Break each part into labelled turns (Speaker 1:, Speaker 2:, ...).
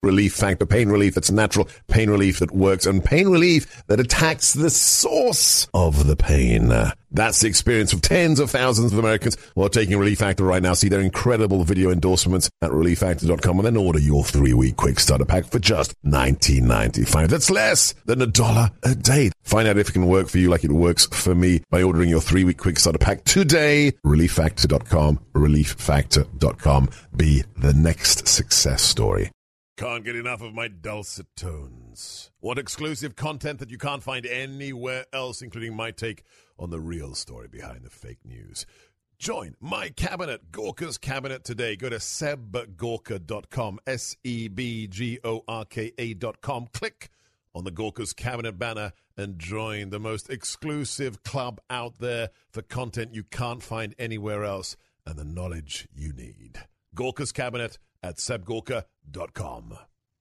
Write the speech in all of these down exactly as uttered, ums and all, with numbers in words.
Speaker 1: Relief Factor, pain relief that's natural, pain relief that works, and pain relief that attacks the source of the pain. That's the experience of tens of thousands of Americans who are taking Relief Factor right now. See their incredible video endorsements at relief factor dot com and then order your three-week quick starter pack for just nineteen ninety-five. That's less than a dollar a day. Find out if it can work for you like it works for me by ordering your three-week quick starter pack today. relief factor dot com, relief factor dot com. Be the next success story. Can't get enough of my dulcet tones. Want exclusive content that you can't find anywhere else, including my take on the real story behind the fake news? Join my cabinet, Gorka's Cabinet, today. Go to seb gorka dot com, S E B G O R K A dot com. Click on the Gorka's Cabinet banner and join the most exclusive club out there for content you can't find anywhere else and the knowledge you need. Gorka's Cabinet at seb gorka dot com.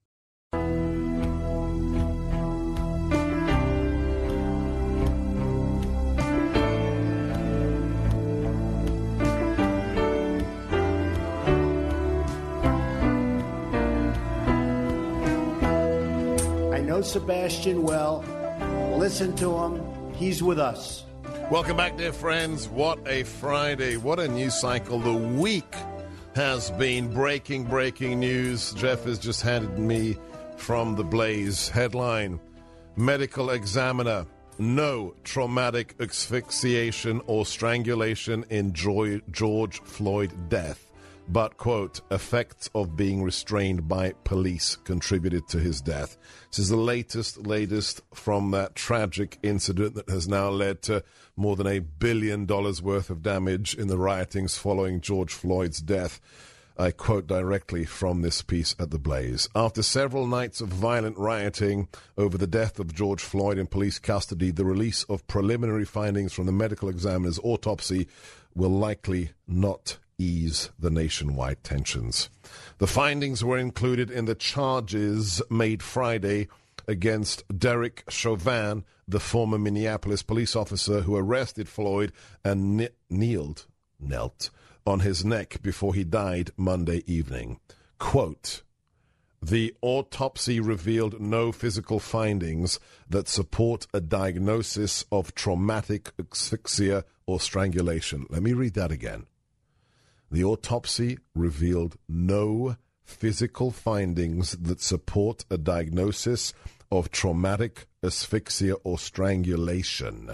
Speaker 2: I know Sebastian well. Listen to him. He's with us.
Speaker 1: Welcome back, dear friends. What a Friday. What a news cycle. The week has been breaking, breaking news. Jeff has just handed me from the Blaze headline. Medical examiner, no traumatic asphyxiation or strangulation in George Floyd death, but, quote, effects of being restrained by police contributed to his death. This is the latest, latest from that tragic incident that has now led to more than a billion dollars worth of damage in the riotings following George Floyd's death. I quote directly from this piece at The Blaze. After several nights of violent rioting over the death of George Floyd in police custody, the release of preliminary findings from the medical examiner's autopsy will likely not ease the nationwide tensions. The findings were included in the charges made Friday against Derek Chauvin, the former Minneapolis police officer who arrested Floyd and kne- kneeled, knelt on his neck before he died Monday evening. Quote, the autopsy revealed no physical findings that support a diagnosis of traumatic asphyxia or strangulation. Let me read that again. The autopsy revealed no physical findings that support a diagnosis of traumatic asphyxia or strangulation.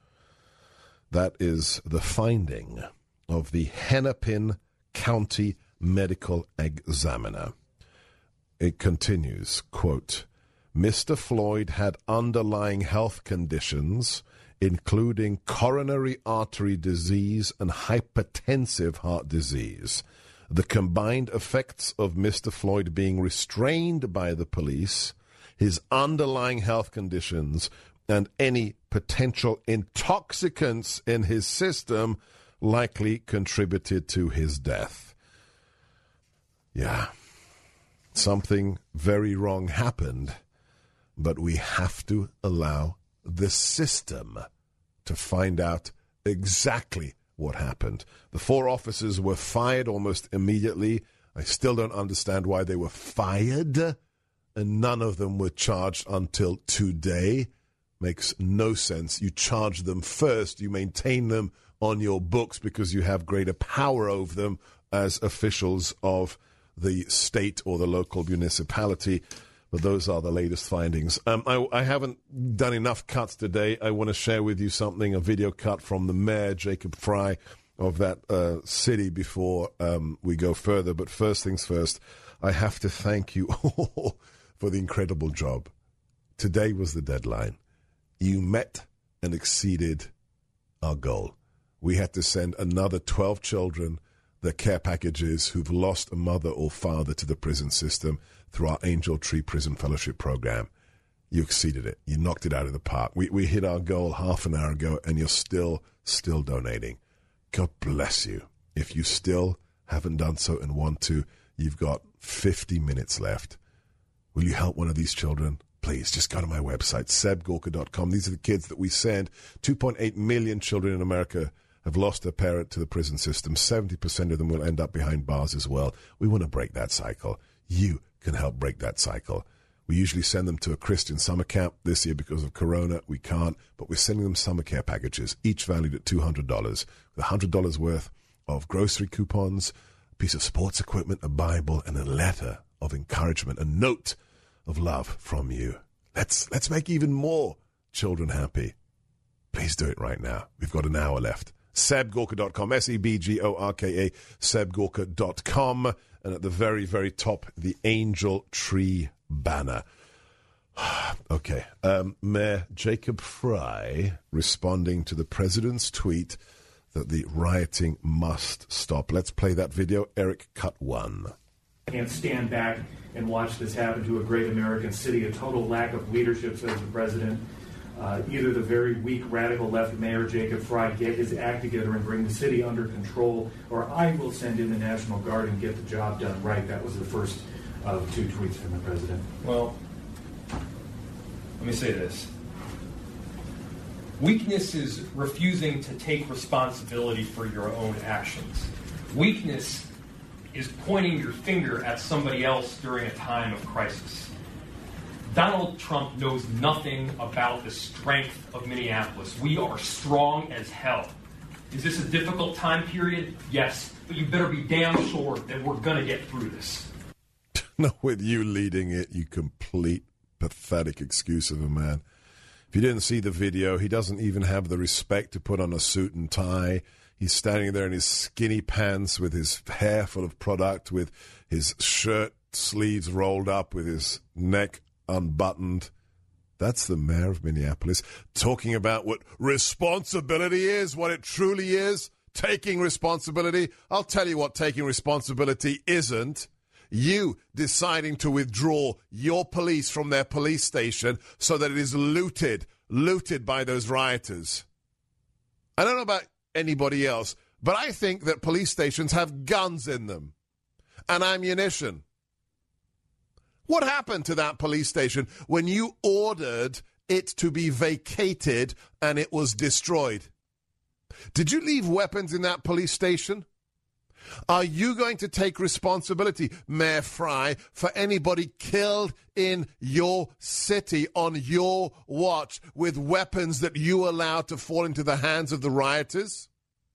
Speaker 1: That is the finding of the Hennepin County Medical Examiner. It continues, quote, Mister Floyd had underlying health conditions including coronary artery disease and hypertensive heart disease. The combined effects of Mister Floyd being restrained by the police, his underlying health conditions, and any potential intoxicants in his system likely contributed to his death. Yeah, something very wrong happened, but we have to allow the system to find out exactly what happened. The four officers were fired almost immediately. I still don't understand why they were fired, and none of them were charged until today. Makes no sense. You charge them first. You maintain them on your books because you have greater power over them as officials of the state or the local municipality. But those are the latest findings. Um, I, I haven't done enough cuts today. I want to share with you something, a video cut from the mayor, Jacob Frey, of that uh, city before um, we go further. But first things first, I have to thank you all for the incredible job. Today was the deadline. You met and exceeded our goal. We had to send another twelve children their care packages who've lost a mother or father to the prison system through our Angel Tree Prison Fellowship Program. You exceeded it. You knocked it out of the park. We we hit our goal half an hour ago, and you're still, still donating. God bless you. If you still haven't done so and want to, you've got fifty minutes left. Will you help one of these children? Please, just go to my website, seb gorka dot com. These are the kids that we send. two point eight million children in America have lost their parent to the prison system. seventy percent of them will end up behind bars as well. We want to break that cycle. You can help break that cycle. We usually send them to a Christian summer camp. This year, because of Corona, we can't, but we're sending them summer care packages, each valued at two hundred dollars, with one hundred dollars worth of grocery coupons, a piece of sports equipment, a Bible, and a letter of encouragement, a note of love from you. Let's, let's make even more children happy. Please do it right now. We've got an hour left. Seb Gorka dot com, S E B G O R K A, Seb Gorka dot com. And at the very, very top, the Angel Tree banner. Okay. Um, Mayor Jacob Frey responding to the president's tweet that the rioting must stop. Let's play that video. Eric, cut one.
Speaker 3: I can't stand back and watch this happen to a great American city. A total lack of leadership, says the president. Uh, either the very weak radical left mayor Jacob Frey get his act together and bring the city under control, or I will send in the National Guard and get the job done right. That was the first of two tweets from the president.
Speaker 4: Well, let me say this. Weakness is refusing to take responsibility for your own actions. Weakness is pointing your finger at somebody else during a time of crisis. Donald Trump knows nothing about the strength of Minneapolis. We are strong as hell. Is this a difficult time period? Yes, but you better be damn sure that we're going to get through this.
Speaker 1: No, with you leading it, you complete pathetic excuse of a man. If you didn't see the video, he doesn't even have the respect to put on a suit and tie. He's standing there in his skinny pants with his hair full of product, with his shirt sleeves rolled up, with his neck unbuttoned. That's the mayor of Minneapolis talking about what responsibility is, what it truly is, taking responsibility. I'll tell you what taking responsibility isn't. You deciding to withdraw your police from their police station so that it is looted, looted by those rioters. I don't know about anybody else, but I think that police stations have guns in them and ammunition. What happened to that police station when you ordered it to be vacated and it was destroyed? Did you leave weapons in that police station? Are you going to take responsibility, Mayor Frey, for anybody killed in your city on your watch with weapons that you allowed to fall into the hands of the rioters?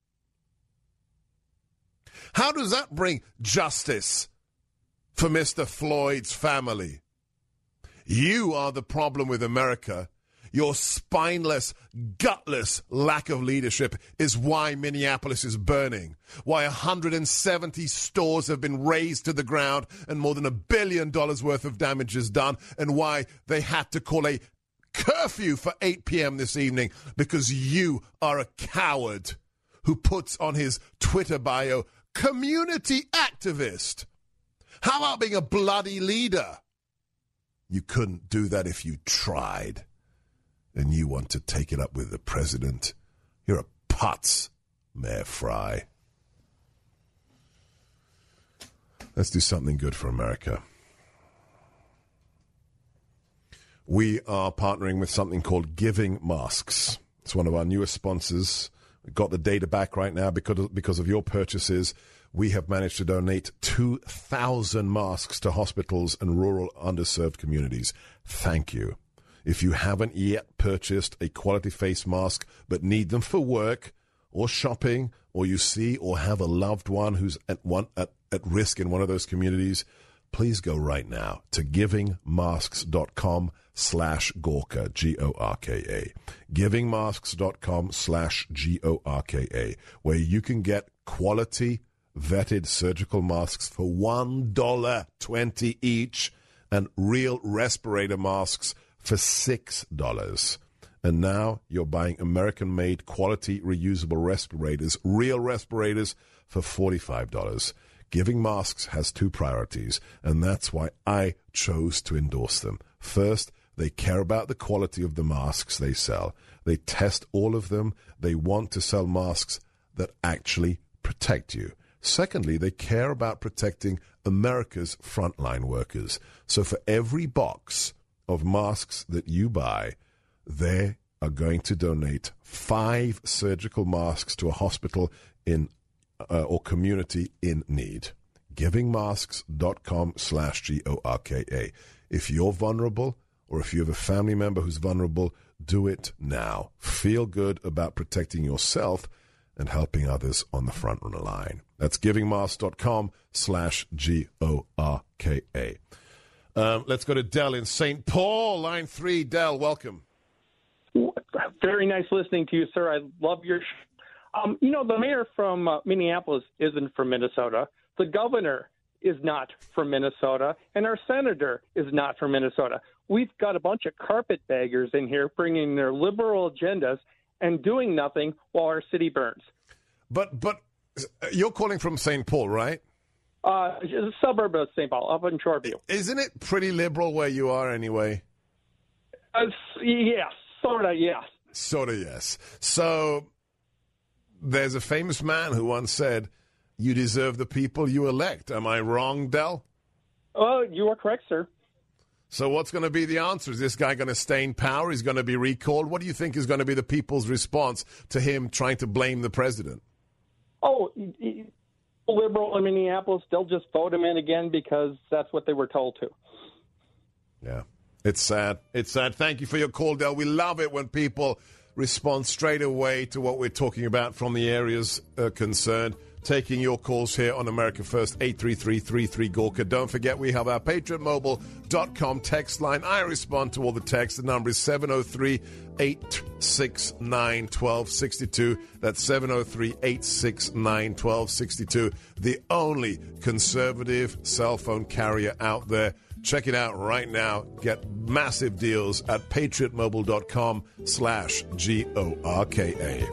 Speaker 1: How does that bring justice for Mister Floyd's family? You are the problem with America. Your spineless, gutless lack of leadership is why Minneapolis is burning, why one hundred seventy stores have been razed to the ground and more than a billion dollars worth of damage is done, and why they had to call a curfew for eight p.m. this evening because you are a coward who puts on his Twitter bio, community activist. How about being a bloody leader? You couldn't do that if you tried. And you want to take it up with the president? You're a putz, Mayor Frey. Let's do something good for America. We are partnering with something called Giving Masks. It's one of our newest sponsors. We've got the data back right now because of, because of your purchases. We have managed to donate two thousand masks to hospitals and rural underserved communities. Thank you. If you haven't yet purchased a quality face mask but need them for work or shopping, or you see or have a loved one who's at one at, at risk in one of those communities, please go right now to givingmasks.com slash Gorka, G O R K A. givingmasks.com slash G O R K A, where you can get quality vetted surgical masks for one dollar twenty each and real respirator masks for six dollars. And now you're buying American-made quality reusable respirators, real respirators, for forty-five dollars. Giving Masks has two priorities, and that's why I chose to endorse them. First, they care about the quality of the masks they sell. They test all of them. They want to sell masks that actually protect you. Secondly, they care about protecting America's frontline workers. So for every box of masks that you buy, they are going to donate five surgical masks to a hospital in uh, or community in need. givingmasks.com slash G O R K A. If you're vulnerable or if you have a family member who's vulnerable, do it now. Feel good about protecting yourself and helping others on the front runner line. That's givingmasks.com slash G O R K A. Um, let's go to Dell in Saint Paul, line three. Dell, welcome.
Speaker 5: Very nice listening to you, sir. I love your sh- um, you know, the mayor from uh, Minneapolis isn't from Minnesota. The governor is not from Minnesota, and our senator is not from Minnesota. We've got a bunch of carpetbaggers in here bringing their liberal agendas and doing nothing while our city burns.
Speaker 1: But but you're calling from Saint Paul, right?
Speaker 5: Uh, a suburb of Saint Paul, up in Shoreview.
Speaker 1: Isn't it pretty liberal where you are anyway?
Speaker 5: Uh, yes, sort of, yes.
Speaker 1: Sort of, yes. So there's a famous man who once said, you deserve the people you elect. Am I wrong, Dell?
Speaker 5: Oh, you are correct, sir.
Speaker 1: So what's going to be the answer? Is this guy going to stay in power? He's going to be recalled? What do you think is going to be the people's response to him trying to blame the president?
Speaker 5: Oh, liberal in Minneapolis, they'll just vote him in again because that's what they were told to.
Speaker 1: Yeah, it's sad. It's sad. Thank you for your call, Del. We love it when people respond straight away to what we're talking about from the areas uh, concerned. Taking your calls here on America First, eight three three, three three, G O R K A. Don't forget, we have our patriot mobile dot com text line. I respond to all the texts. The number is seven oh three, eight six nine, one two six two. That's seven oh three, eight six nine, one two six two. The only conservative cell phone carrier out there. Check it out right now. Get massive deals at patriot mobile dot com slash G O R K A.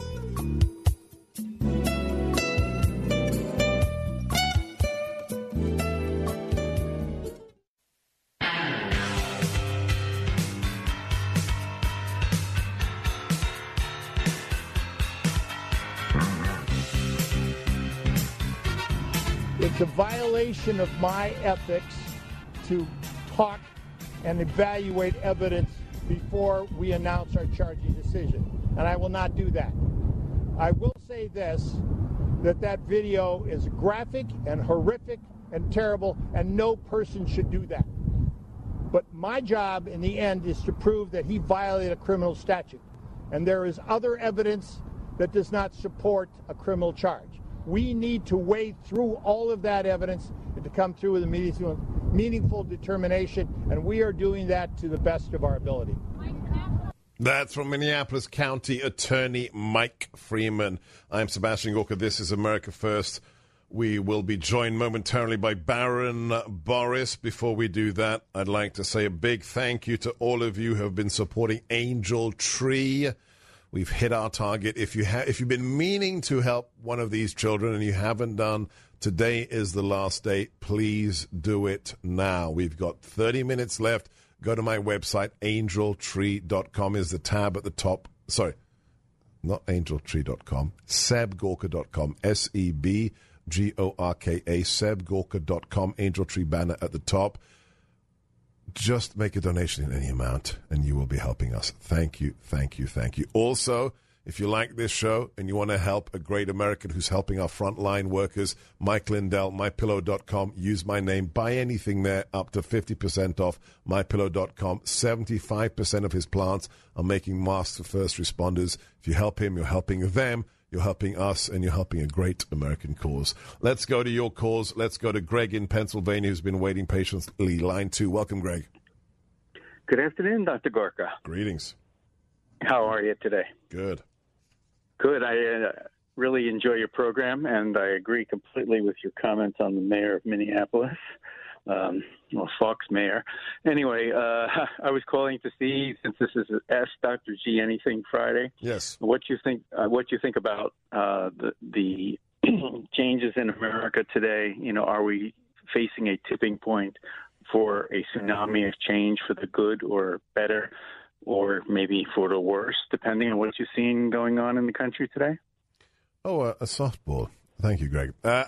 Speaker 6: It's a violation of my ethics to talk and evaluate evidence before we announce our charging decision, and I will not do that. I will say this, that that video is graphic and horrific and terrible, and no person should do that. But my job in the end is to prove that he violated a criminal statute, and there is other evidence that does not support a criminal charge. We need to wade through all of that evidence and to come through with a meaningful, meaningful determination, and we are doing that to the best of our ability.
Speaker 1: That's from Minneapolis County Attorney Mike Freeman. I'm Sebastian Gorka. This is America First. We will be joined momentarily by Baron Boris. Before we do that, I'd like to say a big thank you to all of you who have been supporting Angel Tree. We've hit our target. If you ha- if you've been meaning to help one of these children and you haven't done, today is the last day. Please do it now. We've got thirty minutes left. Go to my website, angel tree dot com is the tab at the top. Sorry, not angel tree dot com, seb gorka dot com, S E B G O R K A, seb gorka dot com, Angel Tree banner at the top. Just make a donation in any amount, and you will be helping us. Thank you, thank you, thank you. Also, if you like this show and you want to help a great American who's helping our frontline workers, Mike Lindell, my pillow dot com. Use my name. Buy anything there, up to fifty percent off, my pillow dot com. seventy-five percent of his plants are making masks for first responders. If you help him, you're helping them. You're helping us, and you're helping a great American cause. Let's go to your cause. Let's go to Greg in Pennsylvania, who's been waiting patiently. Line two. Welcome, Greg.
Speaker 7: Good afternoon, Doctor Gorka.
Speaker 1: Greetings.
Speaker 7: How are you today?
Speaker 1: Good.
Speaker 7: Good. I uh, really enjoy your program, and I agree completely with your comments on the mayor of Minneapolis. Um, well, Fox mayor. Anyway, uh, I was calling to see, since this is Ask Doctor G Anything Friday.
Speaker 1: Yes.
Speaker 7: What you think? Uh, what you think about uh, the the changes in America today? You know, are we facing a tipping point for a tsunami of change for the good or better, or maybe for the worse, depending on what you're seeing going on in the country today?
Speaker 1: Oh, uh, a softball. Thank you, Greg. Uh,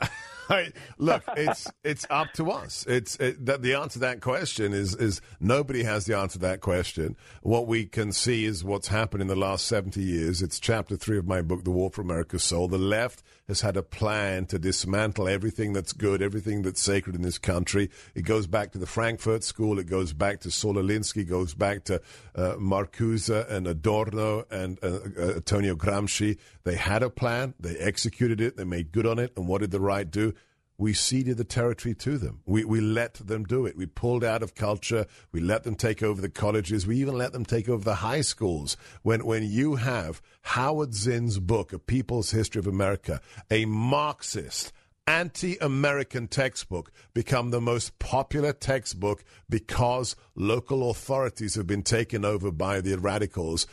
Speaker 1: I, look, it's it's up to us. It's it, that the answer to that question is is nobody has the answer to that question. What we can see is what's happened in the last seventy years. It's chapter three of my book, The War for America's Soul. The left has had a plan to dismantle everything that's good, everything that's sacred in this country. It goes back to the Frankfurt School. It goes back to Saul Alinsky. It goes back to uh, Marcuse and Adorno and uh, uh, Antonio Gramsci. They had a plan. They executed it. They made good on it. And what did the right do? We ceded the territory to them. We we let them do it. We pulled out of culture. We let them take over the colleges. We even let them take over the high schools. When when you have Howard Zinn's book, A People's History of America, a Marxist, anti-American textbook, become the most popular textbook because local authorities have been taken over by the radicals,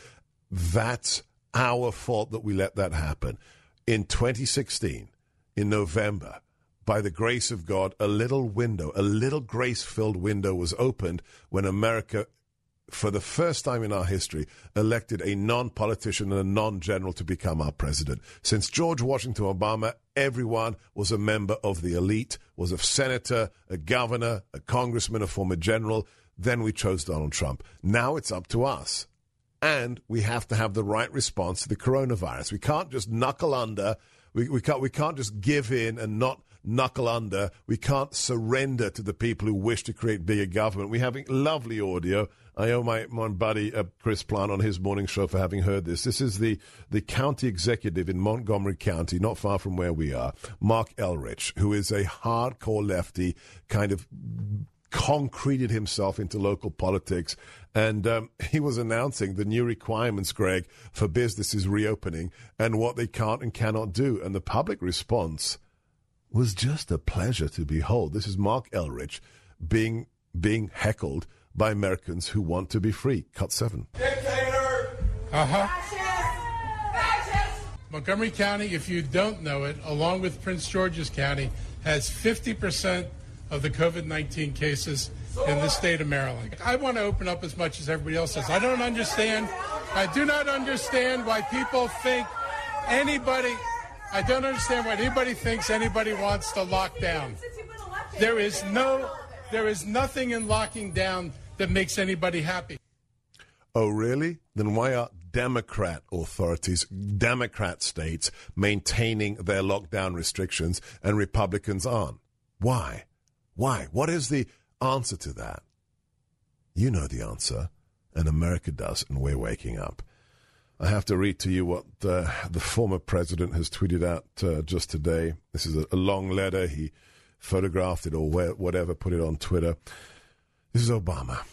Speaker 1: that's our fault that we let that happen. In twenty sixteen, in November, by the grace of God, a little window, a little grace-filled window was opened when America, for the first time in our history, elected a non-politician and a non-general to become our president. Since George Washington Obama, everyone was a member of the elite, was a senator, a governor, a congressman, a former general. Then we chose Donald Trump. Now it's up to us. And we have to have the right response to the coronavirus. We can't just knuckle under. We, we can't, we can't just give in and not knuckle under. We can't surrender to the people who wish to create bigger government. We're having lovely audio. I owe my, my buddy uh, Chris Plant on his morning show for having heard this. This is the, the county executive in Montgomery County, not far from where we are, Mark Elrich, who is a hardcore lefty, kind of concreted himself into local politics. And um, he was announcing the new requirements, Greg, for businesses reopening and what they can't and cannot do. And the public response was just a pleasure to behold. This is Mark Elrich being being heckled by Americans who want to be free. Cut seven.
Speaker 8: Dictator!
Speaker 9: Uh-huh.
Speaker 8: Fascist! Fascist!
Speaker 9: Montgomery County, if you don't know it, along with Prince George's County, has fifty percent of the COVID nineteen cases in the state of Maryland. I want to open up as much as everybody else does. I don't understand. I do not understand why people think anybody... I don't understand why anybody thinks anybody wants to lock down. There is no, there is nothing in locking down that makes anybody happy.
Speaker 1: Oh, really? Then why are Democrat authorities, Democrat states, maintaining their lockdown restrictions and Republicans aren't? Why? Why? What is the answer to that? You know the answer, and America does, and we're waking up. I have to read to you what uh, the former president has tweeted out uh, just today. This is a, a long letter. He photographed it or wh- whatever, put it on Twitter. This is Obama.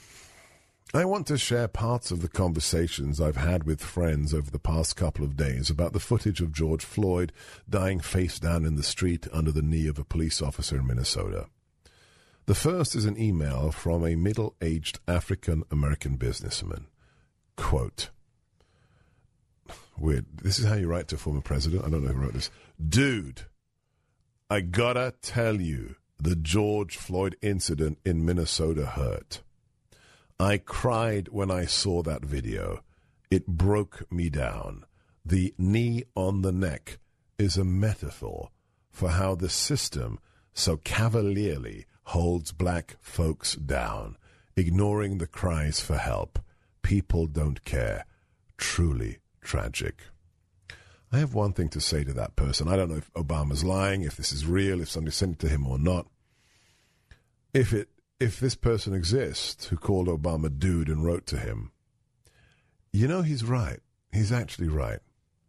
Speaker 1: I want to share parts of the conversations I've had with friends over the past couple of days about the footage of George Floyd dying face down in the street under the knee of a police officer in Minnesota. The first is an email from a middle-aged African-American businessman. Quote, weird. This is how you write to a former president. I don't know who wrote this. Dude, I gotta tell you, the George Floyd incident in Minnesota hurt. I cried when I saw that video. It broke me down. The knee on the neck is a metaphor for how the system so cavalierly holds black folks down, ignoring the cries for help. People don't care. Truly tragic. I have one thing to say to that person. I don't know if Obama's lying, if this is real, if somebody sent it to him or not. If it, if this person exists who called Obama dude and wrote to him, you know he's right. He's actually right.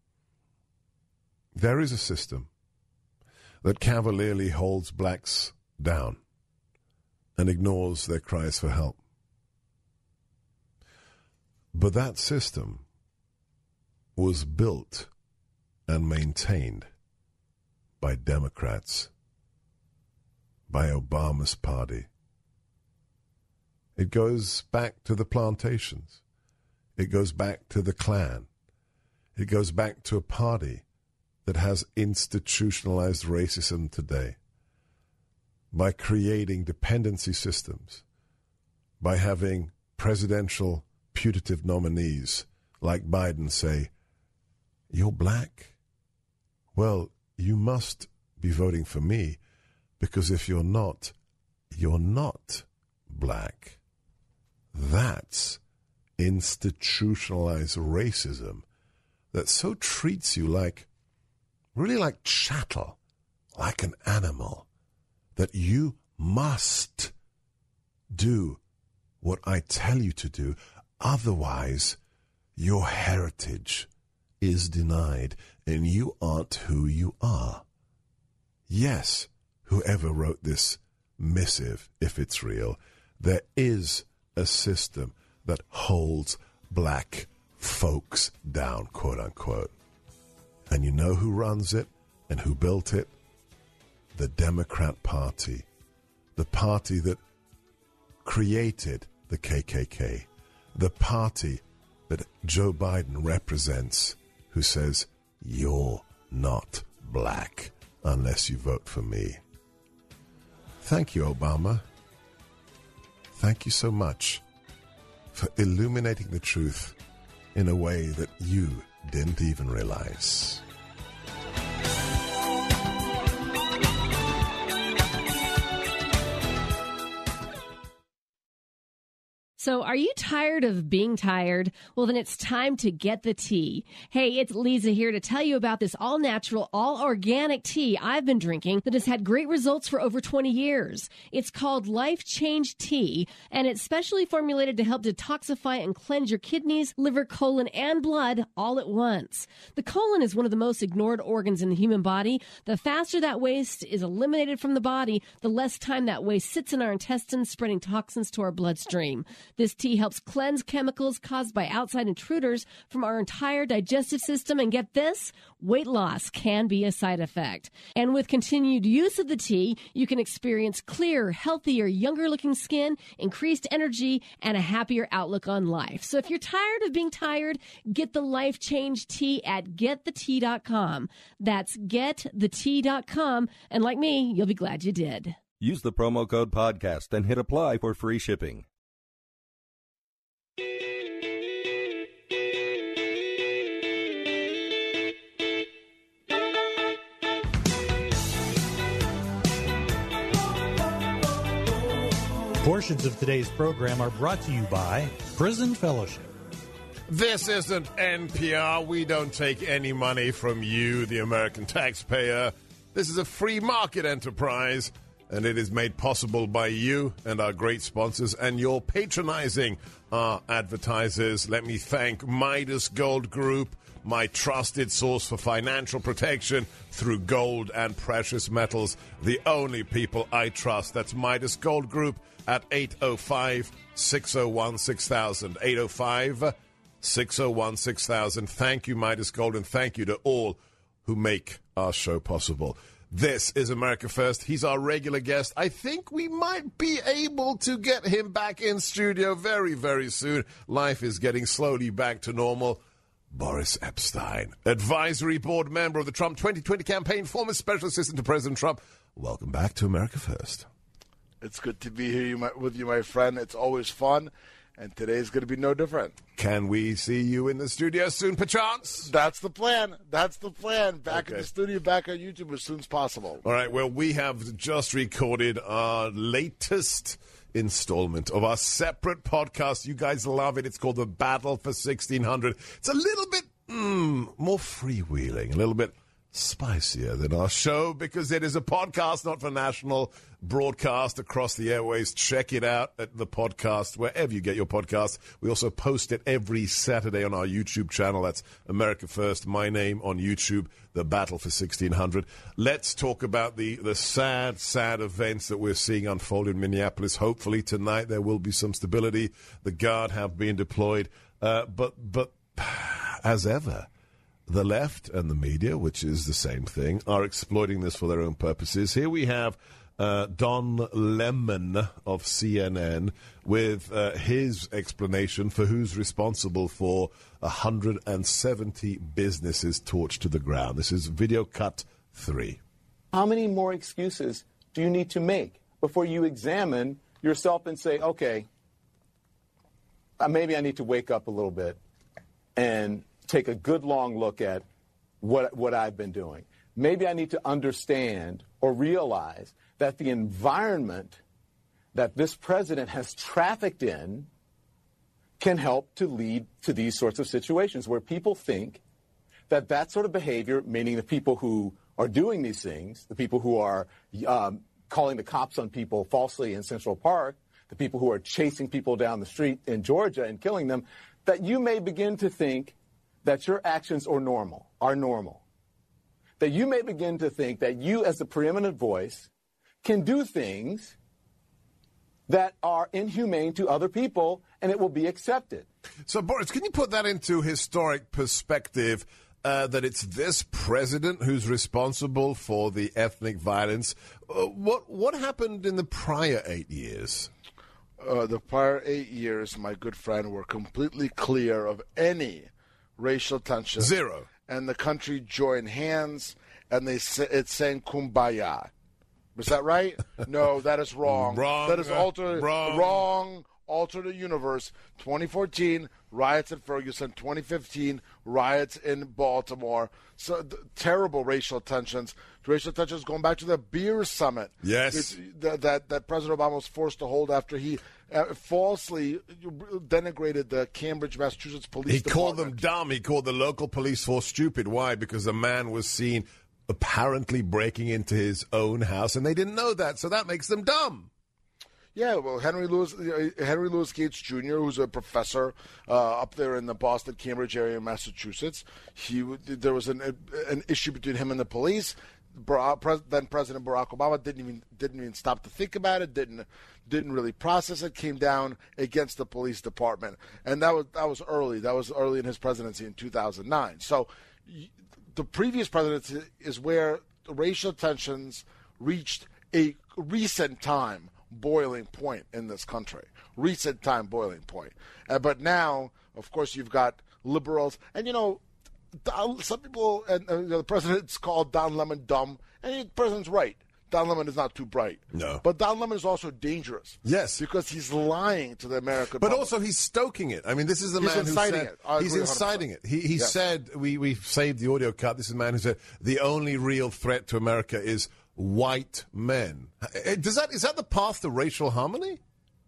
Speaker 1: There is a system that cavalierly holds blacks down and ignores their cries for help. But that system was built and maintained by Democrats, by Obama's party. It goes back to the plantations. It goes back to the Klan. It goes back to a party that has institutionalized racism today by creating dependency systems, by having presidential putative nominees like Biden say, "You're black? Well, you must be voting for me Because if you're not, you're not black. That's institutionalized racism that so treats you like, really like chattel, like an animal, that you must do what I tell you to do. Otherwise, your heritage is denied and you aren't who you are. Yes, whoever wrote this missive, if it's real, there is a system that holds black folks down, quote unquote. And you know who runs it and who built it? The Democrat Party. The party that created the K K K. The party that Joe Biden represents, who says, you're not black unless you vote for me. Thank you, Obama. Thank you so much for illuminating the truth in a way that you didn't even realize.
Speaker 10: So are you tired of being tired? Well, then it's time to get the tea. Hey, it's Lisa here to tell you about this all-natural, all-organic tea I've been drinking that has had great results for over twenty years. It's called Life Change Tea, and it's specially formulated to help detoxify and cleanse your kidneys, liver, colon, and blood all at once. The colon is one of the most ignored organs in the human body. The faster that waste is eliminated from the body, the less time that waste sits in our intestines, spreading toxins to our bloodstream. This tea helps cleanse chemicals caused by outside intruders from our entire digestive system. And get this, weight loss can be a side effect. And with continued use of the tea, you can experience clearer, healthier, younger-looking skin, increased energy, and a happier outlook on life. So if you're tired of being tired, get the Life Change Tea at get the tea dot com. That's get the tea dot com. And like me, you'll be glad you did.
Speaker 11: Use the promo code podcast and hit apply for free shipping.
Speaker 12: Portions of today's program are brought to you by Prison Fellowship.
Speaker 1: This isn't N P R. We don't take any money from you, the American taxpayer. This is a free market enterprise, and it is made possible by you and our great sponsors and your patronizing our advertisers. Let me thank Midas Gold Group, my trusted source for financial protection through gold and precious metals. The only people I trust. That's Midas Gold Group at eight oh five, six oh one, six thousand. eight oh five, six oh one, six thousand. Thank you, Midas Gold, and thank you to all who make our show possible. This is America First. He's our regular guest. I think we might be able to get him back in studio very, very soon. Life is getting slowly back to normal. Boris Epshteyn, advisory board member of the Trump twenty twenty campaign, former special assistant to President Trump. Welcome back to America First.
Speaker 13: It's good to be here with you, my friend. It's always fun, and today's going to be no different.
Speaker 1: Can we see you in the studio soon, perchance?
Speaker 13: That's the plan. That's the plan. Back
Speaker 1: okay.
Speaker 13: in the studio, back on YouTube as soon as possible.
Speaker 1: All right, well, we have just recorded our latest installment of our separate podcast. You guys love it. It's called The Battle for sixteen hundred. It's a little bit mm, more freewheeling, a little bit spicier than our show because it is a podcast, not for national broadcast across the airways. Check it out at the podcast, wherever you get your podcasts. We also post it every Saturday on our YouTube channel. That's America First, my name on YouTube, The Battle for sixteen hundred. Let's talk about the, the sad, sad events that we're seeing unfold in Minneapolis. Hopefully tonight there will be some stability. The Guard have been deployed. Uh, but, but as ever, the left and the media, which is the same thing, are exploiting this for their own purposes. Here we have uh, Don Lemon of C N N with uh, his explanation for who's responsible for one hundred seventy businesses torched to the ground. This is video cut three.
Speaker 14: How many more excuses do you need to make before you examine yourself and say, okay, uh, maybe I need to wake up a little bit and take a good long look at what what I've been doing. Maybe I need to understand or realize that the environment that this president has trafficked in can help to lead to these sorts of situations where people think that that sort of behavior, meaning the people who are doing these things, the people who are um, calling the cops on people falsely in Central Park, the people who are chasing people down the street in Georgia and killing them, that you may begin to think that your actions are normal, are normal. That you may begin to think that you, as the preeminent voice, can do things that are inhumane to other people, and it will be accepted.
Speaker 1: So, Boris, can you put that into historic perspective, uh, that it's this president who's responsible for the ethnic violence? Uh, what what happened in the prior eight years?
Speaker 13: Uh, the prior eight years, my good friend, were completely clear of any racial tension.
Speaker 1: Zero.
Speaker 13: And the country joined hands, and they sa- it's saying kumbaya. Was that right? No, that is wrong.
Speaker 1: Wrong.
Speaker 13: That is alter
Speaker 1: Wrong.
Speaker 13: wrong. Alter the universe. twenty fourteen riots in Ferguson. twenty fifteen riots in Baltimore. So th- terrible racial tensions. Racial tensions going back to the beer summit.
Speaker 1: Yes.
Speaker 13: It's, th- that that President Obama was forced to hold after he uh, falsely denigrated the Cambridge, Massachusetts police.
Speaker 1: He
Speaker 13: department.
Speaker 1: called them dumb. He called the local police force stupid. Why? Because the man was seen apparently breaking into his own house, and they didn't know that, so that makes them dumb.
Speaker 13: Yeah, well, Henry Louis uh, Henry Louis Gates Junior, who's a professor uh, up there in the Boston, Cambridge area in Massachusetts, he there was an an issue between him and the police. Barack, then President Barack Obama didn't even didn't even stop to think about it. Didn't didn't really process it. Came down against the police department, and that was that was early. That was early in his presidency in two thousand nine. So. The previous presidency is where racial tensions reached a recent time boiling point in this country. Recent time boiling point. Uh, but now, of course, you've got liberals. And, you know, Don, some people, and uh, the president's called Don Lemon dumb. And the president's right. Don Lemon is not too bright.
Speaker 1: No.
Speaker 13: But Don Lemon is also dangerous.
Speaker 1: Yes.
Speaker 13: Because he's lying to the American
Speaker 1: But
Speaker 13: public.
Speaker 1: also he's stoking it. I mean, this is the
Speaker 13: He's
Speaker 1: man who
Speaker 13: inciting
Speaker 1: said...
Speaker 13: it. I
Speaker 1: He's
Speaker 13: agree
Speaker 1: inciting
Speaker 13: one
Speaker 1: it.
Speaker 13: hundred percent.
Speaker 1: He, he
Speaker 13: Yes.
Speaker 1: said, we, we saved the audio cut, this is a man who said, the only real threat to America is white men. Does that is that the path to racial harmony?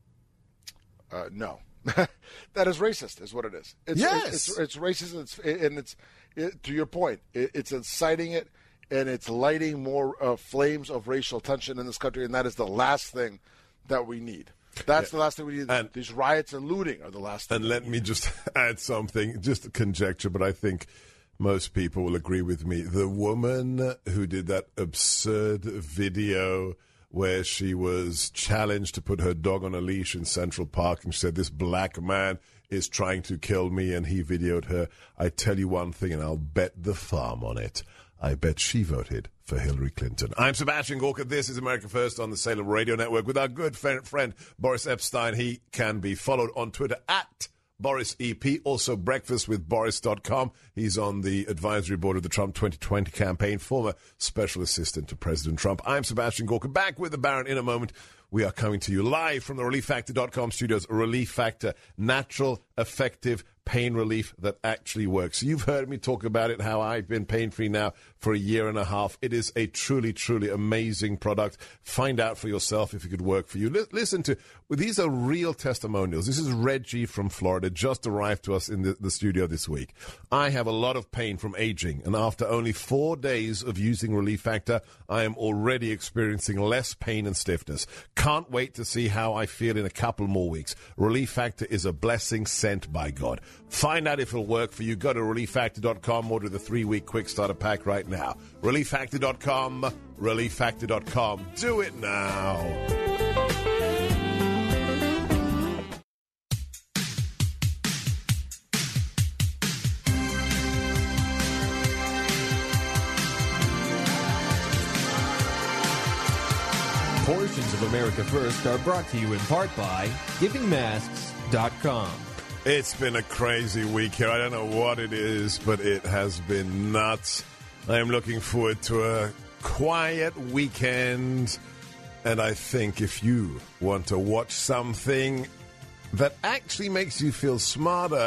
Speaker 13: Uh, no. That is racist, is what it is. It's,
Speaker 1: Yes.
Speaker 13: It's, it's, it's racist, and it's, and it's it, to your point, it, it's inciting it, and it's lighting more uh, flames of racial tension in this country, and that is the last thing that we need. That's
Speaker 1: Yeah.
Speaker 13: the last thing we need.
Speaker 1: And-
Speaker 13: These riots and looting are the last thing.
Speaker 1: And let me just add something, just a conjecture, but I think most people will agree with me. The woman who did that absurd video where she was challenged to put her dog on a leash in Central Park, and she said, this black man is trying to kill me, and he videoed her. I tell you one thing, and I'll bet the farm on it. I bet she voted for Hillary Clinton. I'm Sebastian Gorka. This is America First on the Salem Radio Network with our good friend, friend Boris Epstein. He can be followed on Twitter at Boris E P. Also, breakfast with boris dot com. He's on the advisory board of the Trump twenty twenty campaign, former special assistant to President Trump. I'm Sebastian Gorka. Back with the Baron in a moment. We are coming to you live from the relief factor dot com studios. Relief Factor, natural, effective pain relief that actually works. You've heard me talk about it, how I've been pain-free now for a year and a half. It is a truly, truly amazing product. Find out for yourself if it could work for you. L- listen to, well, these are real testimonials. This is Reggie from Florida, just arrived to us in the, the studio this week. I have a lot of pain from aging, and after only four days of using Relief Factor, I am already experiencing less pain and stiffness. Can't wait to see how I feel in a couple more weeks. Relief Factor is a blessing sent by God. Find out if it'll work for you. Go to relief factor dot com. Order the three-week quick starter pack right now. relief factor dot com. relief factor dot com. Do it now.
Speaker 15: Portions of America First are brought to you in part by giving masks dot com.
Speaker 1: It's been a crazy week here. I don't know what it is, but it has been nuts. I am looking forward to a quiet weekend. And I think if you want to watch something that actually makes you feel smarter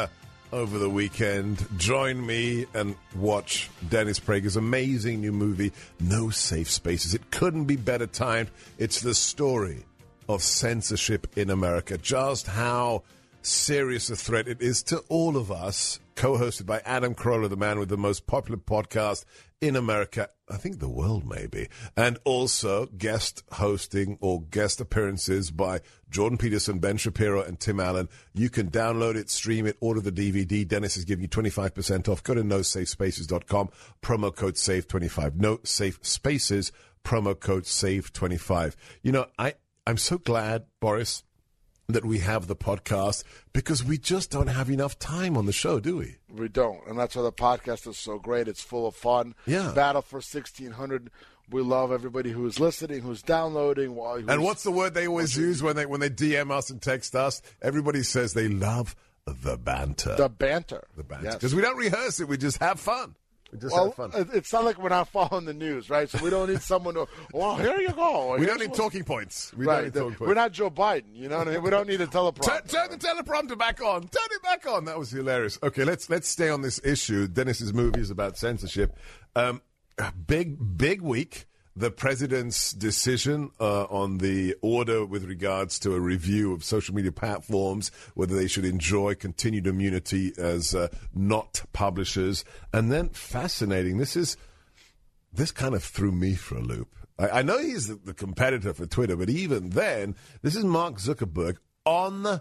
Speaker 1: over the weekend. Join me and watch Dennis Prager's amazing new movie, No Safe Spaces. It couldn't be better timed. It's the story of censorship in America, just how serious a threat it is to all of us, co-hosted by Adam Carolla, the man with the most popular podcast in America, I think the world maybe, and also guest hosting or guest appearances by Jordan Peterson, Ben Shapiro, and Tim Allen. You can download it, stream it, order the D V D. Dennis is giving you twenty-five percent off. Go to no safe spaces dot com, promo code save twenty-five. No Safe Spaces, promo code save twenty-five. You know, I, I'm so glad, Boris, that we have the podcast, because we just don't have enough time on the show, do we?
Speaker 13: We don't, and that's why the podcast is so great. It's full of fun.
Speaker 1: Yeah.
Speaker 13: Battle for sixteen hundred. We love everybody who's listening, who's downloading. Who's
Speaker 1: and what's the word they always use when they when they D M us and text us? Everybody says they love the banter.
Speaker 13: The banter.
Speaker 1: The banter.
Speaker 13: Yes.
Speaker 1: Because we don't rehearse it. We just have fun. We just
Speaker 13: well,
Speaker 1: have fun.
Speaker 13: it- it's not like we're not following the news, right? So we don't need someone to, well, here you go.
Speaker 1: We
Speaker 13: Here's
Speaker 1: don't need
Speaker 13: what-
Speaker 1: talking points. We
Speaker 13: right.
Speaker 1: don't need talking points.
Speaker 13: We're not Joe Biden. You know what I mean? We don't need a teleprompter.
Speaker 1: Turn, turn the teleprompter back on. Turn it back on. That was hilarious. Okay, let's let's stay on this issue. Dennis's movie is about censorship. Um, big big week. The president's decision uh, on the order with regards to a review of social media platforms, whether they should enjoy continued immunity as uh, not publishers. And then, fascinating, this is this kind of threw me for a loop. I, I know he's the, the competitor for Twitter, but even then, this is Mark Zuckerberg on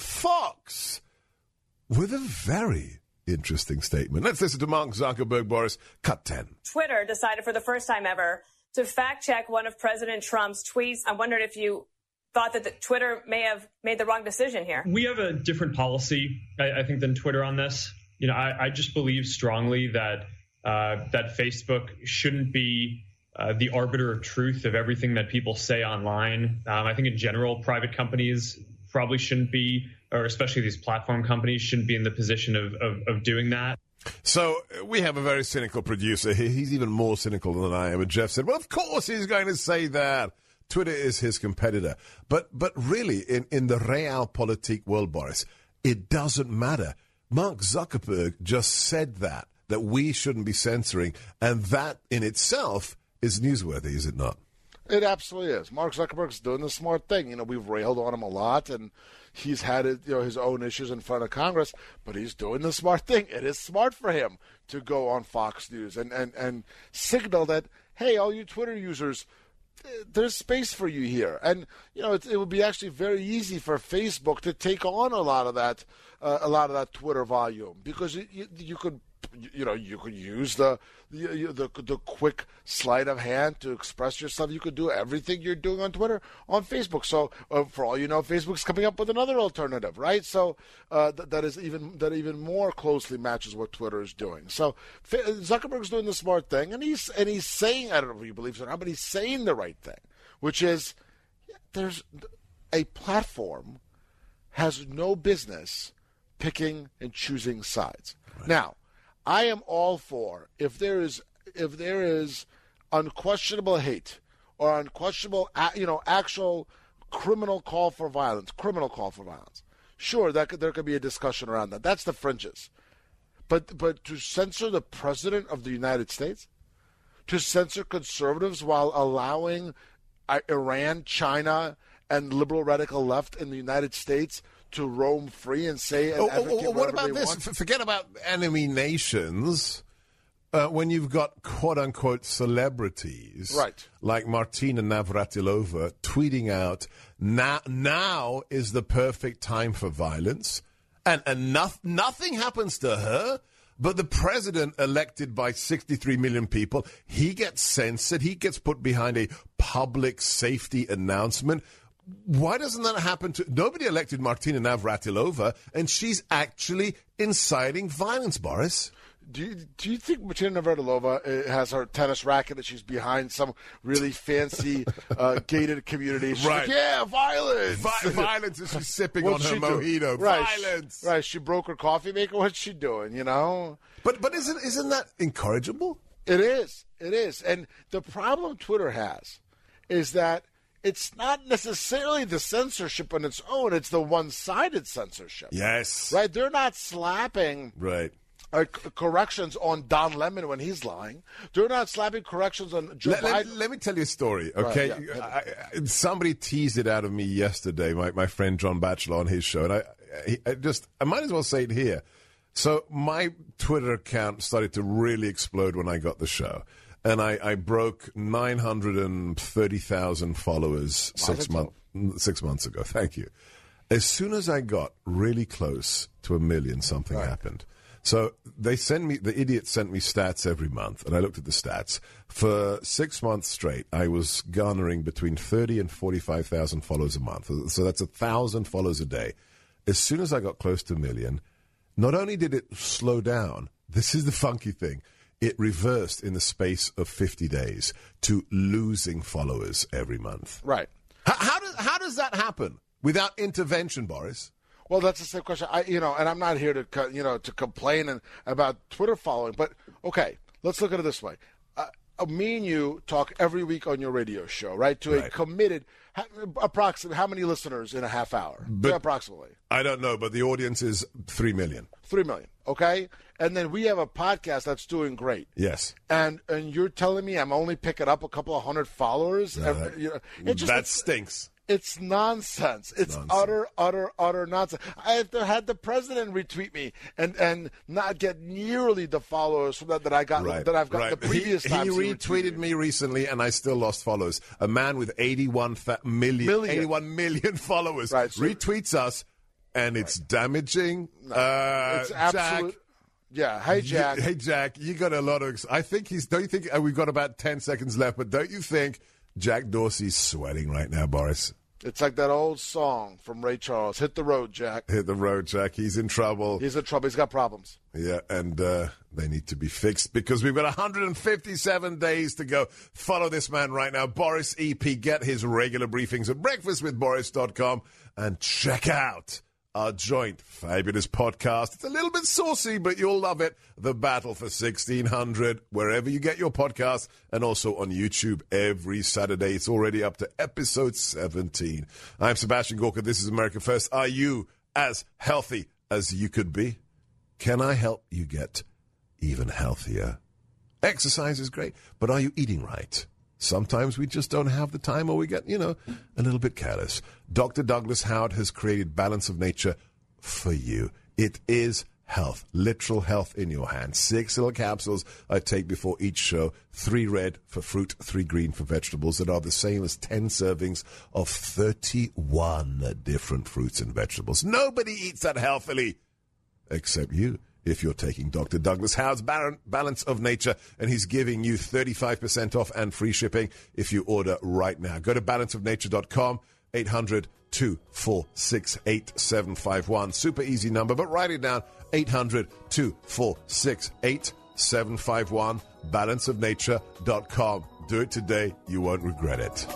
Speaker 1: Fox with a very interesting statement. Let's listen to Mark Zuckerberg, Boris. Cut ten.
Speaker 16: Twitter decided for the first time ever to fact-check one of President Trump's tweets. I wondered if you thought that the Twitter may have made the wrong decision here.
Speaker 17: We have a different policy, I, I think, than Twitter on this. You know, I, I just believe strongly that uh, that Facebook shouldn't be uh, the arbiter of truth of everything that people say online. Um, I think in general, private companies probably shouldn't be, or especially these platform companies shouldn't be in the position of, of, of doing that.
Speaker 1: So uh, we have a very cynical producer here. He's even more cynical than I am. And Jeff said, well, of course he's going to say that. Twitter is his competitor. But but really, in, in the realpolitik world, Boris, it doesn't matter. Mark Zuckerberg just said that, that we shouldn't be censoring. And that in itself is newsworthy, is it not?
Speaker 13: It absolutely is. Mark Zuckerberg's doing the smart thing. You know, we've railed on him a lot, and he's had you know his own issues in front of Congress, but he's doing the smart thing. It is smart for him to go on Fox News and, and, and signal that, hey, all you Twitter users, there's space for you here. And, you know, it, it would be actually very easy for Facebook to take on a lot of that, uh, a lot of that Twitter volume, because you, you, you could, you know, you could use the, the the the quick sleight of hand to express yourself. You could do everything you're doing on Twitter on Facebook. So, uh, for all you know, Facebook's coming up with another alternative, right? So uh, th- that is even that even more closely matches what Twitter is doing. So F- Zuckerberg's doing the smart thing, and he's and he's saying, I don't know if he believes it or not, but he's saying the right thing, which is there's a platform has no business picking and choosing sides. Right. Now, I am all for if there is if there is unquestionable hate or unquestionable, you know, actual criminal call for violence, criminal call for violence. Sure, that could, there could be a discussion around that. That's the fringes. But but to censor the president of the United States, to censor conservatives while allowing Iran, China, and liberal radical left in the United States to roam free and say and
Speaker 1: oh,
Speaker 13: advocate
Speaker 1: oh, oh, what about this?
Speaker 13: Want?
Speaker 1: F- forget about enemy nations. Uh, when you've got quote-unquote celebrities,
Speaker 13: right,
Speaker 1: like Martina Navratilova tweeting out, now, now is the perfect time for violence, and, and no- nothing happens to her, but the president elected by sixty-three million people, he gets censored, he gets put behind a public safety announcement. Why doesn't that happen to... Nobody elected Martina Navratilova, and she's actually inciting violence, Boris.
Speaker 13: Do you, do you think Martina Navratilova has her tennis racket that she's behind some really fancy uh, gated community? She's
Speaker 1: right.
Speaker 13: Like, yeah, violence.
Speaker 1: Vi- violence as she's sipping on her
Speaker 13: she
Speaker 1: mojito.
Speaker 13: Right.
Speaker 1: Violence.
Speaker 13: Right. She broke her coffee maker. What's she doing, you know?
Speaker 1: But but isn't isn't that incorrigible?
Speaker 13: It is. It is. And the problem Twitter has is that it's not necessarily the censorship on its own. It's the one-sided censorship.
Speaker 1: Yes.
Speaker 13: Right? They're not slapping
Speaker 1: right.
Speaker 13: uh, c- corrections on Don Lemon when he's lying. They're not slapping corrections on Joe
Speaker 1: let,
Speaker 13: Biden.
Speaker 1: let, let me tell you a story, okay?
Speaker 13: Right, yeah.
Speaker 1: I, I, somebody teased it out of me yesterday, my, my friend John Batchelor on his show, and I, I, I just, I might as well say it here. So my Twitter account started to really explode when I got the show. And I, I broke nine hundred thirty thousand followers six, month, six months ago. Thank you. As soon as I got really close to a million, something right. happened. So they send me, the idiot sent me stats every month, and I looked at the stats. For six months straight, I was garnering between thirty and forty-five thousand followers a month. So that's a thousand followers a day. As soon as I got close to a million, not only did it slow down, this is the funky thing, it reversed in the space of fifty days to losing followers every month.
Speaker 13: Right.
Speaker 1: How, how does how does that happen without intervention, Boris?
Speaker 13: Well, that's the same question. I, you know, and I'm not here to, co- you know, to complain and, about Twitter following, but okay, let's look at it this way. Uh, me and you talk every week on your radio show, right? To right. a committed, ha- approximately how many listeners in a half hour?
Speaker 1: But,
Speaker 13: yeah, approximately.
Speaker 1: I don't know, but the audience is three million.
Speaker 13: Three million. Okay, and then we have a podcast that's doing great.
Speaker 1: Yes.
Speaker 13: And and you're telling me I'm only picking up a couple of hundred followers?
Speaker 1: No,
Speaker 13: every, you know, it just,
Speaker 1: that stinks.
Speaker 13: It's nonsense. It's nonsense. utter, utter, utter nonsense. I have to had the president retweet me and, and not get nearly the followers from that that I got
Speaker 1: right.
Speaker 13: that I've got
Speaker 1: right.
Speaker 13: the previous
Speaker 1: he,
Speaker 13: times.
Speaker 1: He retweeted me recently, and I still lost followers. A man with eighty-one fa- million, million. eighty-one million followers
Speaker 13: right, so
Speaker 1: retweets us, and it's right. damaging.
Speaker 13: No,
Speaker 1: uh,
Speaker 13: it's absolute.
Speaker 1: Jack,
Speaker 13: yeah. Hey, Jack.
Speaker 1: You, hey, Jack. You got a lot of. I think he's. Don't you think uh, we've got about ten seconds left? But don't you think Jack Dorsey's sweating right now, Boris?
Speaker 13: It's like that old song from Ray Charles. Hit the road, Jack.
Speaker 1: Hit the road, Jack. He's in trouble.
Speaker 13: He's in trouble. He's got problems.
Speaker 1: Yeah, and uh, they need to be fixed because we've got one hundred fifty-seven days to go. Follow this man right now, Boris E P. Get his regular briefings at breakfast with boris dot com and check out our joint fabulous podcast. It's a little bit saucy, but you'll love it. The Battle for sixteen hundred, wherever you get your podcasts, and also on YouTube every Saturday. It's already up to episode seventeen. I'm Sebastian Gorka. This is America First. Are you as healthy as you could be? Can I help you get even healthier? Exercise is great, but are you eating right? Sometimes we just don't have the time, or we get, you know, a little bit careless. Doctor Douglas Howard has created Balance of Nature for you. It is health, literal health in your hand. Six little capsules I take before each show. Three red for fruit, three green for vegetables that are the same as ten servings of thirty-one different fruits and vegetables. Nobody eats that healthily except you. If you're taking Doctor Douglas Howard's Balance of Nature, and he's giving you thirty-five percent off and free shipping if you order right now. Go to balance of nature dot com, eight hundred, two four six, eight seven five one. Super easy number, but write it down, eight hundred, two four six, eight seven five one, balance of nature dot com. Do it today. You won't regret it.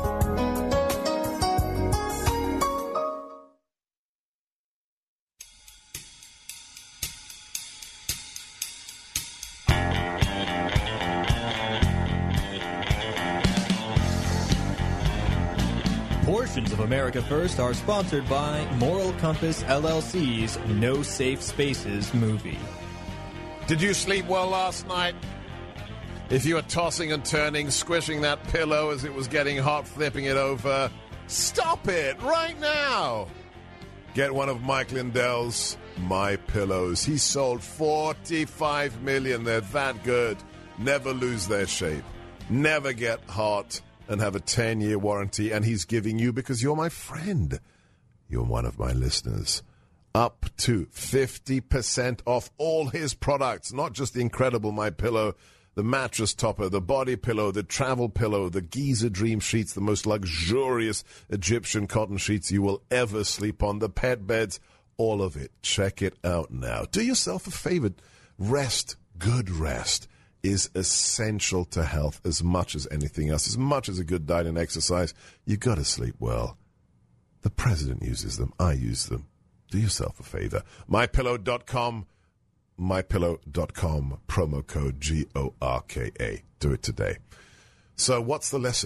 Speaker 15: Portions of America First are sponsored by Moral Compass L L C's No Safe Spaces movie.
Speaker 1: Did you sleep well last night? If you were tossing and turning, squishing that pillow as it was getting hot, flipping it over, stop it right now. Get one of Mike Lindell's My Pillows. He sold forty-five million. They're that good. Never lose their shape. Never get hot. And have a ten-year warranty, and he's giving you, because you're my friend, you're one of my listeners, up to fifty percent off all his products, not just the incredible My Pillow, the mattress topper, the body pillow, the travel pillow, the Giza Dream sheets, the most luxurious Egyptian cotton sheets you will ever sleep on, the pet beds, all of it. Check it out now. Do yourself a favor. Rest, good rest, is essential to health as much as anything else. As much as a good diet and exercise, you got to sleep well. The president uses them. I use them. Do yourself a favor. my pillow dot com, my pillow dot com, promo code G O R K A. Do it today. So what's the lesson?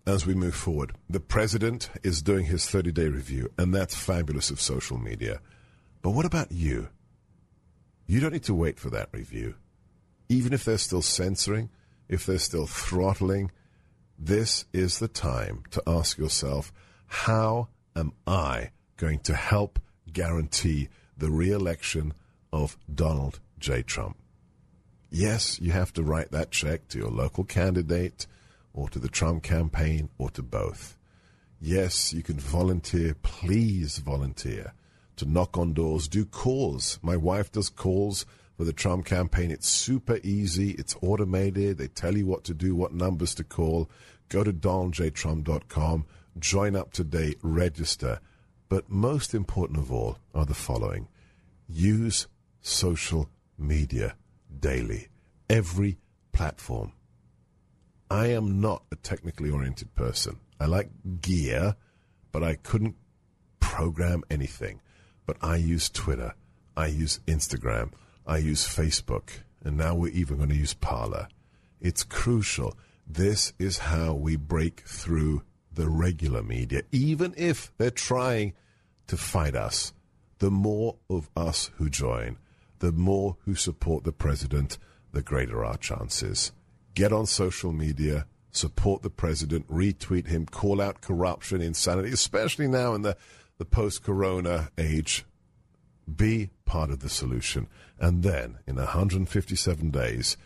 Speaker 1: as we move forward. The president is doing his thirty-day review, and that's fabulous of social media. But what about you? You don't need to wait for that review. Even if they're still censoring, if they're still throttling, this is the time to ask yourself, how am I going to help guarantee the re-election of Donald J. Trump? Yes, you have to write that check to your local candidate or to the Trump campaign or to both. Yes, you can volunteer. Please volunteer to knock on doors, do calls. My wife does calls for the Trump campaign. It's super easy. It's automated. They tell you what to do, what numbers to call. Go to donald j trump dot com, join up today, register. But most important of all are the following. Use social media daily, every platform. I am not a technically oriented person. I like gear, but I couldn't program anything. But I use Twitter, I use Instagram, I use Facebook, and now we're even going to use Parler. It's crucial. This is how we break through the regular media, even if they're trying to fight us. The more of us who join, the more who support the president, the greater our chances. Get on social media, support the president, retweet him, call out corruption, insanity, especially now in the, the post-corona age. Be part of the solution. And then, in one hundred fifty-seven days,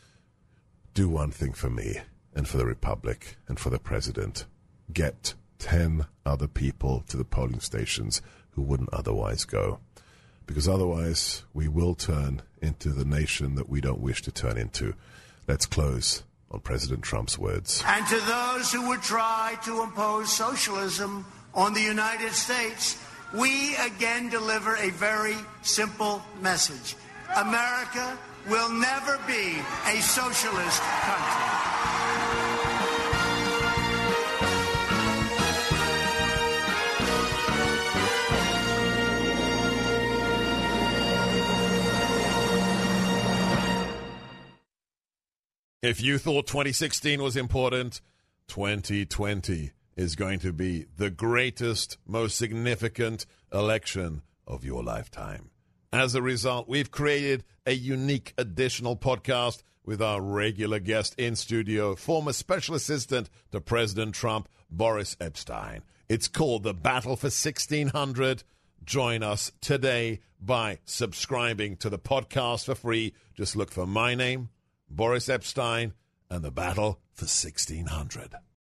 Speaker 1: do one thing for me and for the Republic and for the president. Get ten other people to the polling stations who wouldn't otherwise go. Because otherwise, we will turn into the nation that we don't wish to turn into. Let's close on President Trump's words.
Speaker 2: And to those who would try to impose socialism on the United States, we again deliver a very simple message. America will never be a socialist country.
Speaker 1: If you thought twenty sixteen was important, twenty twenty is going to be the greatest, most significant election of your lifetime. As a result, we've created a unique additional podcast with our regular guest in studio, former special assistant to President Trump, Boris Epshteyn. It's called The Battle for sixteen hundred. Join us today by subscribing to the podcast for free. Just look for my name, Boris Epshteyn, and The Battle for sixteen hundred.